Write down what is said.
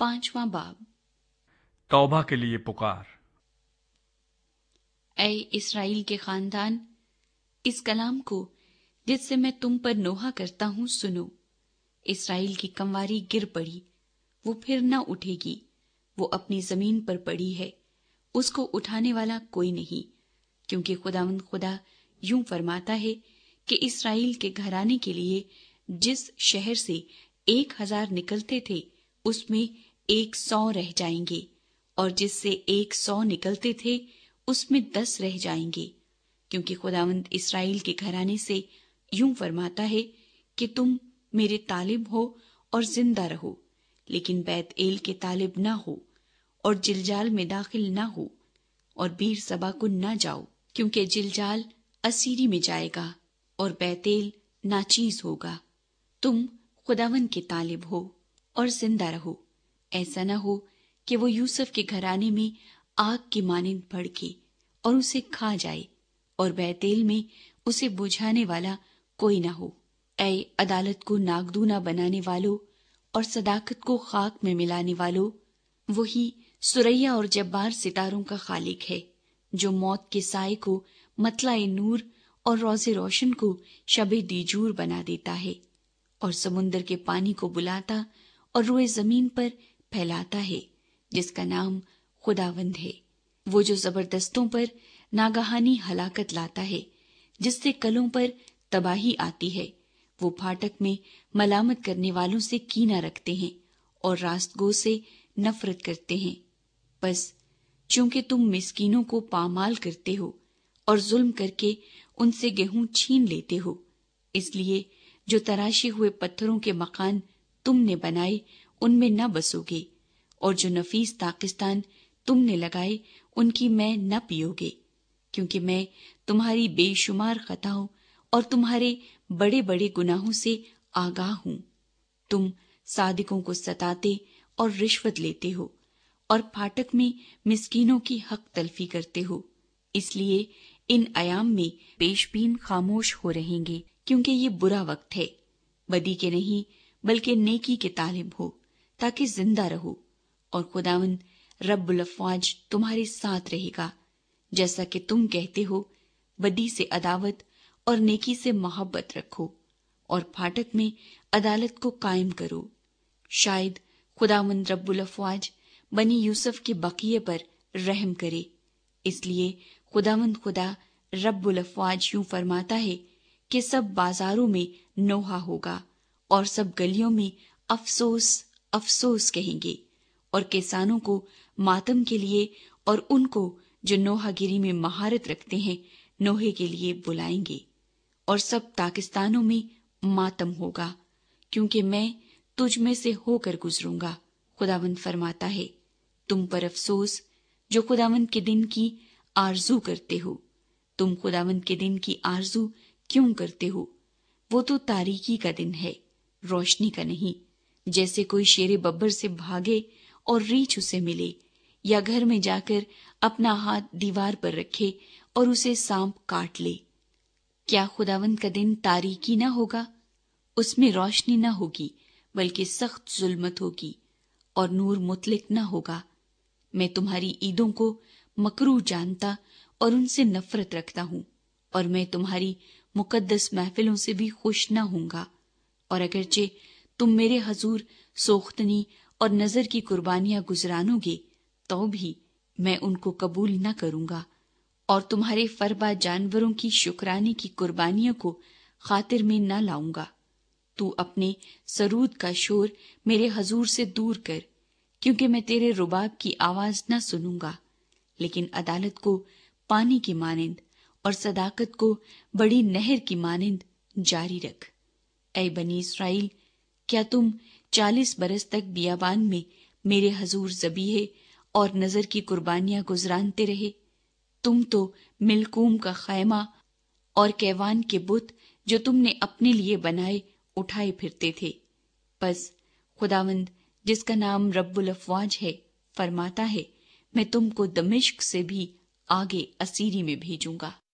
5वां बाब। तौबा के लिए पुकार। ऐ इस्राएल के खानदान, इस कलाम को जिससे मैं तुम पर नोहा करता हूँ सुनो। इस्राएल की कंवारी गिर पड़ी, वो फिर न उठेगी। वो अपनी जमीन पर पड़ी है, उसको उठाने वाला कोई नहीं। क्योंकि खुदावंद खुदा यूं फरमाता है कि इस्राएल के घराने के लिए जिस शहर से 1000 निकलते थे उसमें 100 रह जाएंगे, और जिससे 100 निकलते थे उसमें 10 रह जाएंगे। क्योंकि खुदावंद इस्राएल के घराने से यूं फरमाता है कि तुम मेरे तालिब हो और जिंदा रहो, लेकिन बैत एल के तालिब न हो, और जिलजाल में दाखिल न हो, और बीर सबा को न जाओ। क्योंकि जिलजाल असीरी में जाएगा और बैतेल नाचीज होगा। तुम खुदावन के तालिब हो और जिंदा रहो। ऐसा न हो कि वो यूसुफ के घराने में आग की मानिंद भड़के और उसे खा जाए, और बैतेल में उसे बुझाने वाला कोई न हो। ऐ अदालत को नागदूना बनाने वालों और सदाकत को खाक में मिलाने वालों, वही सुरैया और जब्बार सितारों का खालिक है, जो मौत के साए को मतलाए नूर और रोज़े रोशन को शबे दीजूर बना देता है, और समुंदर के पानी को बुलाता और रोए जमीन पर फैलाता है, जिसका नाम खुदावंद है। वो जो जबरदस्तों पर नागहानी हलाकत लाता है, जिससे कलों पर तबाही आती है। वो फाटक में मलामत करने वालों से कीना रखते हैं और रास्तगो से नफरत करते हैं। बस चूंकि तुम मिस्कीनों को पामाल करते हो और जुल्म करके उनसे गेहूं छीन लेते हो, इसलिए जो तराशे हुए पत्थरों के मकान तुमने बनाए उनमें न बसोगे, और जो नफीस ताकिस्तान तुमने लगाए उनकी मैं न पियोगे। क्योंकि मैं तुम्हारी बेशुमार खताओं और तुम्हारे बड़े बड़े गुनाहों से आगाह हूं। तुम सादिकों को सताते और रिश्वत लेते हो, और फाटक में मिस्कीनों की हक तलफी करते हो। इसलिए इन अयाम में पेशबीन खामोश हो रहेंगे, क्योंकि ये बुरा वक्त है। बदी के नहीं बल्कि नेकी के तालिब हो, ताकि जिंदा रहो, और खुदावंद रब्बुल अफ़वाज तुम्हारे साथ रहेगा। जैसा कि तुम कहते हो, बदी से अदावत और नेकी से मोहब्बत रखो, और फाटक में अदालत को कायम करो। शायद खुदावंद रब्बुल अफ़वाज बनी यूसुफ के बकिये पर रहम करे। इसलिए खुदावंद खुदा रब्बुल अफ़वाज यूं फरमाता है कि सब बाजारों में नोहा होगा, और सब गलियों में अफसोस अफसोस कहेंगे, और किसानों को मातम के लिए और उनको जो नोहागिरी में महारत रखते हैं नोहे के लिए बुलाएंगे। और सब ताकिस्तानों में मातम होगा, क्योंकि मैं तुझ में से होकर गुजरूंगा, खुदावंद फरमाता है। तुम पर अफसोस जो खुदावंद के दिन की आरजू करते हो। तुम खुदावंद के दिन की आरजू क्यों करते हो? वो तो तारीकी का दिन है, रोशनी का नहीं। जैसे कोई शेरे बब्बर से भागे और रीछ उसे मिले, या घर में जाकर अपना हाथ दीवार पर रखे और उसे सांप काट ले। क्या खुदावंद का दिन तारीकी न होगा? उसमें रोशनी न होगी, बल्कि सख्त जुल्मत होगी, और नूर मुतलिक न होगा। मैं तुम्हारी ईदों को मकरूह जानता और उनसे नफरत रखता हूँ, और मैं तुम्हारी मुकद्दस महफिलों से भी खुश न होऊंगा। और अगरचे तुम मेरे हजूर सोख्तनी और नजर की कुर्बानियां गुजरानोगे, तो भी मैं उनको कबूल न करूंगा, और तुम्हारे फरबा जानवरों की शुक्राने की कुर्बानियों को खातिर में न लाऊंगा। तू अपने सरूद का शोर मेरे हजूर से दूर कर, क्योंकि मैं तेरे रुबाब की आवाज न सुनूंगा। लेकिन अदालत को पानी की मानिंद और सदाकत को बड़ी नहर की मानिंद जारी रख। ऐ बनी इस्राएल, क्या तुम 40 बरस तक बियाबान में मेरे हजूर ज़बीहे और नजर की कुर्बानियां गुजरानते रहे? तुम तो मिलकूम का खैमा और कैवान के बुत जो तुमने अपने लिए बनाए उठाए फिरते थे। बस खुदावंद जिसका नाम रब्बुल अफ़वाज है फरमाता है, मैं तुमको दमिश्क से भी आगे असीरी में भेजूंगा।